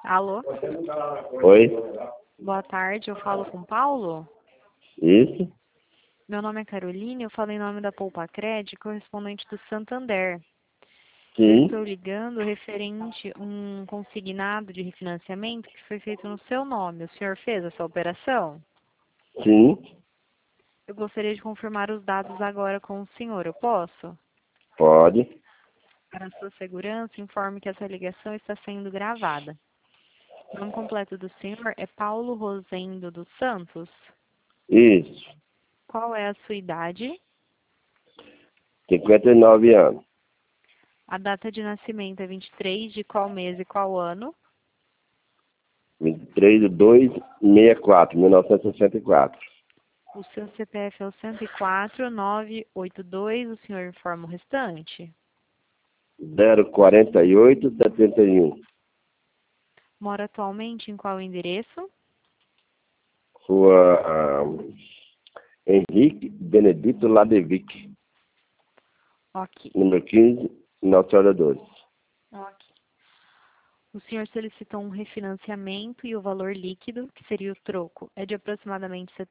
Alô? Oi? Boa tarde, eu falo com Paulo? Isso? Meu nome é Caroline, eu falo em nome da Poupa Cred, correspondente do Santander. Eu Sim? estou ligando referente um consignado de refinanciamento que foi feito no seu nome. O senhor fez essa operação? Sim? Eu gostaria de confirmar os dados agora com o senhor. Eu posso? Pode? Para sua segurança, informe que essa ligação está sendo gravada. O nome completo do senhor é Paulo Rosendo dos Santos. Isso. Qual é a sua idade? 59 anos. A data de nascimento é 23 de qual mês e qual ano? 23 de 2, 64, 1964. O seu CPF é o 104982, o senhor informa o restante? 048, 71. Mora atualmente em qual endereço? Rua Henrique Benedito Ladevic, Ok. número 15, Nossa Senhora 12. Ok. O senhor solicitou um refinanciamento e o valor líquido, que seria o troco, é de aproximadamente R$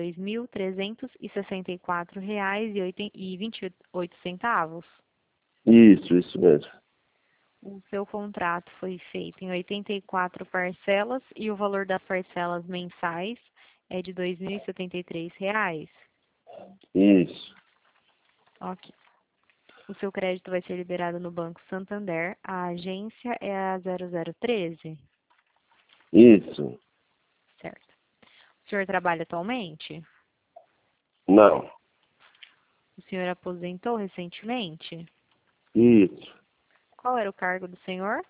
72.364,28. Isso mesmo. O seu contrato foi feito em 84 parcelas e o valor das parcelas mensais é de R$ 2.073. Isso. Ok. O seu crédito vai ser liberado no Banco Santander. A agência é a 0013, Isso. certo? O senhor trabalha atualmente? Não. O senhor aposentou recentemente? Isso. Qual era o cargo do senhor?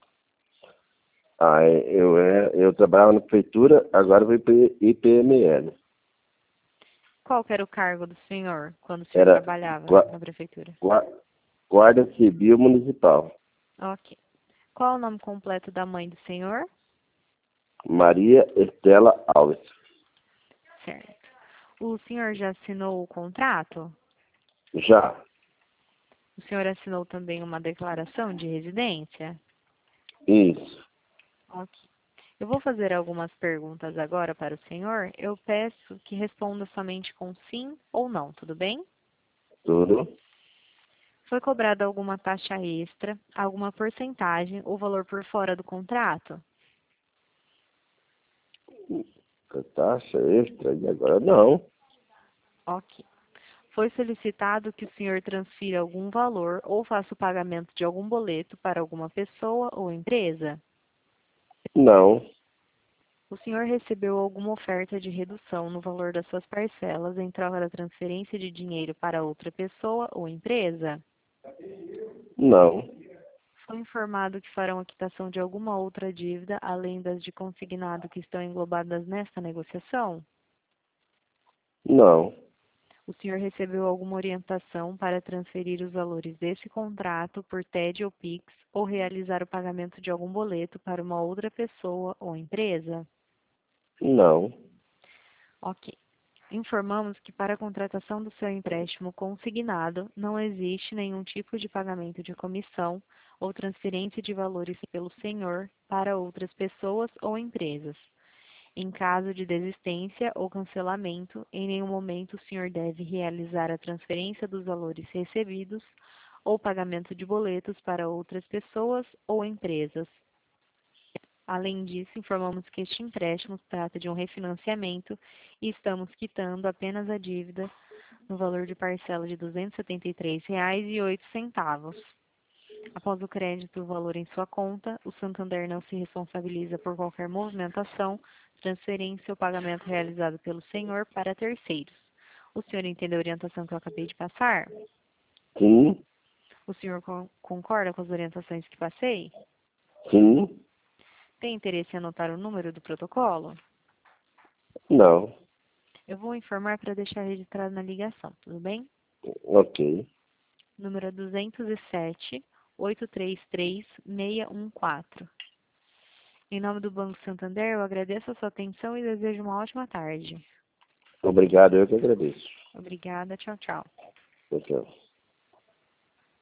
Eu trabalhava na prefeitura, agora vou para IPML. Qual que era o cargo do senhor quando o senhor Era trabalhava na prefeitura? Guarda Civil Municipal. Ok. Qual o nome completo da mãe do senhor? Maria Estela Alves. Certo. O senhor já assinou o contrato? Já. O senhor assinou também uma declaração de residência? Isso. Ok. Eu vou fazer algumas perguntas agora para o senhor. Eu peço que responda somente com sim ou não, tudo bem? Tudo. Foi cobrada alguma taxa extra, alguma porcentagem ou valor por fora do contrato? Taxa extra e agora não. Ok. Foi solicitado que o senhor transfira algum valor ou faça o pagamento de algum boleto para alguma pessoa ou empresa? Não. O senhor recebeu alguma oferta de redução no valor das suas parcelas em troca da transferência de dinheiro para outra pessoa ou empresa? Não. Foi informado que farão a quitação de alguma outra dívida, além das de consignado que estão englobadas nesta negociação? Não. O senhor recebeu alguma orientação para transferir os valores desse contrato por TED ou Pix ou realizar o pagamento de algum boleto para uma outra pessoa ou empresa? Não. Ok. Informamos que para a contratação do seu empréstimo consignado não existe nenhum tipo de pagamento de comissão ou transferência de valores pelo senhor para outras pessoas ou empresas. Em caso de desistência ou cancelamento, em nenhum momento o senhor deve realizar a transferência dos valores recebidos ou pagamento de boletos para outras pessoas ou empresas. Além disso, informamos que este empréstimo trata de um refinanciamento e estamos quitando apenas a dívida no valor de parcela de R$ 273,08. Após o crédito do valor em sua conta, o Santander não se responsabiliza por qualquer movimentação, transferência ou pagamento realizado pelo senhor para terceiros. O senhor entendeu a orientação que eu acabei de passar? Sim. O senhor concorda com as orientações que passei? Sim. Tem interesse em anotar o número do protocolo? Não. Eu vou informar para deixar registrado na ligação, tudo bem? Ok. Número é 207-833-614. Em nome do Banco Santander, eu agradeço a sua atenção e desejo uma ótima tarde. Obrigado, eu que agradeço. Obrigada, tchau, tchau. Tchau, tchau.